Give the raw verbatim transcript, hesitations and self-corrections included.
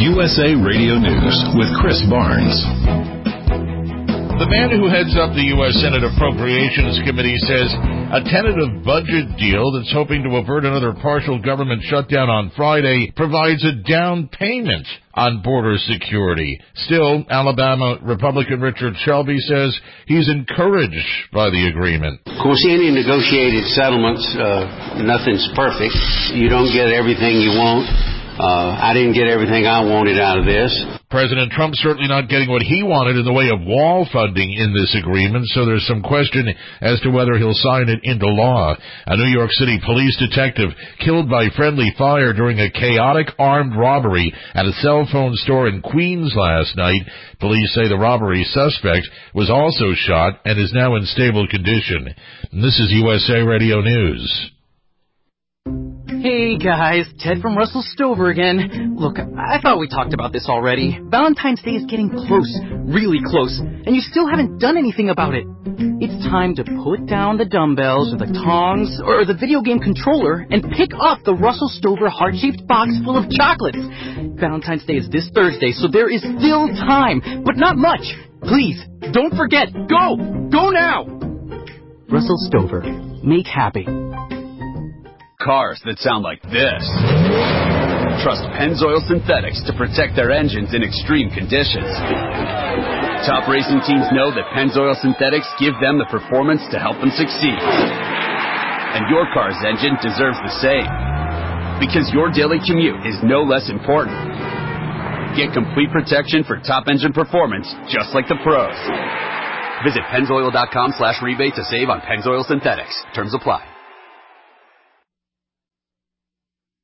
U S A Radio News with Chris Barnes. The man who heads up the U S Senate Appropriations Committee says a tentative budget deal that's hoping to avert another partial government shutdown on Friday provides a down payment on border security. Still, Alabama Republican Richard Shelby says he's encouraged by the agreement. Of course, any negotiated settlements, uh, nothing's perfect. You don't get everything you want. Uh, I didn't get everything I wanted out of this. President Trump certainly not getting what he wanted in the way of wall funding in this agreement, so there's some question as to whether he'll sign it into law. A New York City police detective killed by friendly fire during a chaotic armed robbery at a cell phone store in Queens last night. Police say the robbery suspect was also shot and is now in stable condition. And this is U S A Radio News. Hey guys, Ted from Russell Stover again. Look, I thought we talked about this already. Valentine's Day is getting close, really close, and you still haven't done anything about it. It's time to put down the dumbbells or the tongs or the video game controller and pick up the Russell Stover heart-shaped box full of chocolates. Valentine's Day is this Thursday, so there is still time, but not much. Please, don't forget. Go! Go now! Russell Stover. Make happy. Cars that sound like this. Trust Pennzoil Synthetics to protect their engines in extreme conditions. Top racing teams know that Pennzoil Synthetics give them the performance to help them succeed. And your car's engine deserves the same. Because your daily commute is no less important. Get complete protection for top engine performance, just like the pros. Visit Pennzoil dot com slash rebate to save on Pennzoil Synthetics. Terms apply.